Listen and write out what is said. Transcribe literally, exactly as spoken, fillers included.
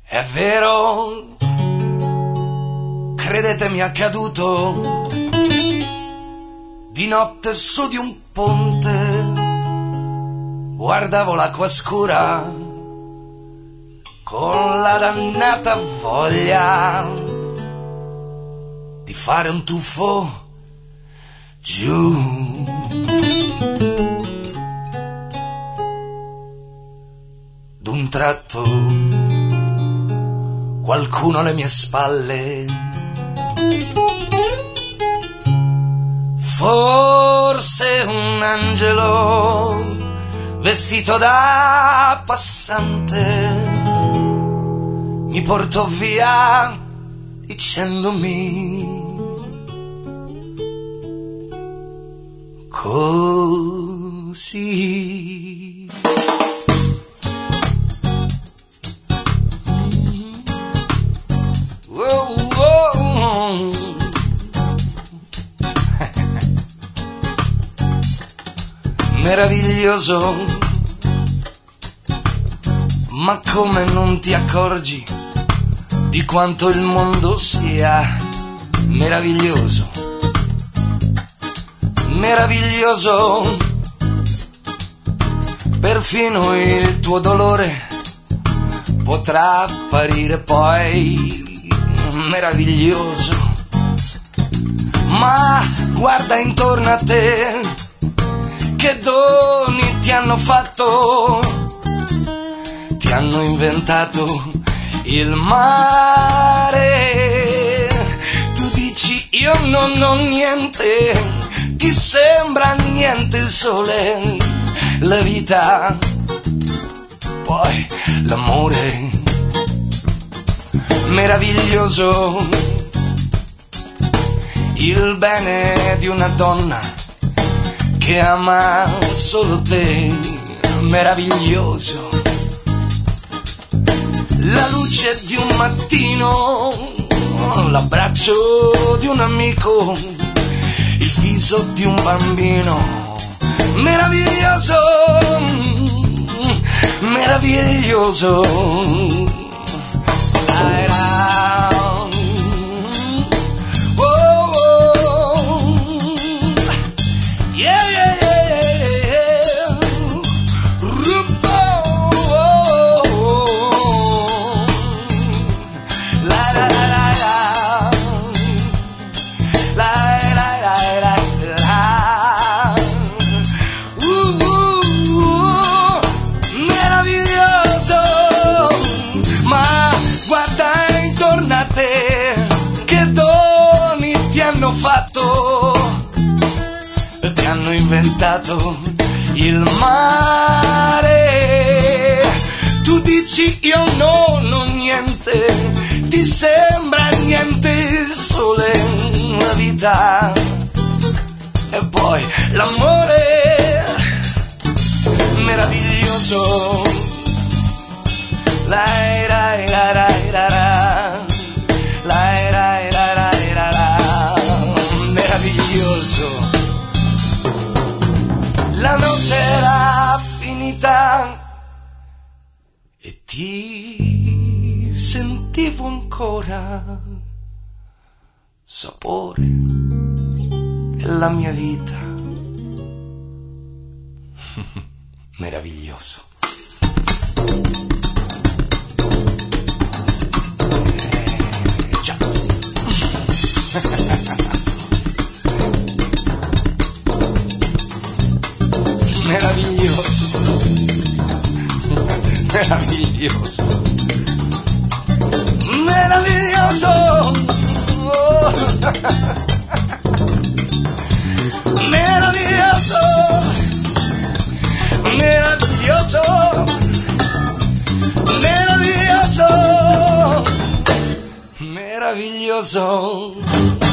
È vero, credetemi, è accaduto di notte su di un ponte. Guardavo l'acqua scura con la dannata voglia di fare un tuffo giù. D'un tratto qualcuno alle mie spalle, forse un angelo vestito da passante, mi portò via dicendomi così. Wow, wow. Meraviglioso, ma come non ti accorgi di quanto il mondo sia meraviglioso? Meraviglioso, perfino il tuo dolore potrà apparire poi meraviglioso. Ma guarda intorno a te, che doni ti hanno fatto? Ti hanno inventato il mare. Tu dici io non ho niente, ti sembra niente il sole, la vita, poi l'amore. Meraviglioso, il bene di una donna che ama solo te. Meraviglioso, la luce di un mattino, l'abbraccio di un amico, il viso di un bambino. Meraviglioso, meraviglioso. Oh, oh. Yeah, yeah, yeah. Oh, oh. La la la la la. La la la la la. Uh, uh, uh. Meraviglioso, ma guarda intorno a te, che doni ti hanno fatto? Ti hanno inventato il mare. Tu dici io non ho niente, ti sembra niente il sole, la vita e poi l'amore. Meraviglioso, la la la la la la la la la. Meraviglioso. La notte era finita e ti sentivo ancora sapore della mia vita. Meraviglioso. Eh, già. Meraviglioso, meraviglioso, meraviglioso, oh. Meraviglioso, meraviglioso, meraviglioso, meraviglioso.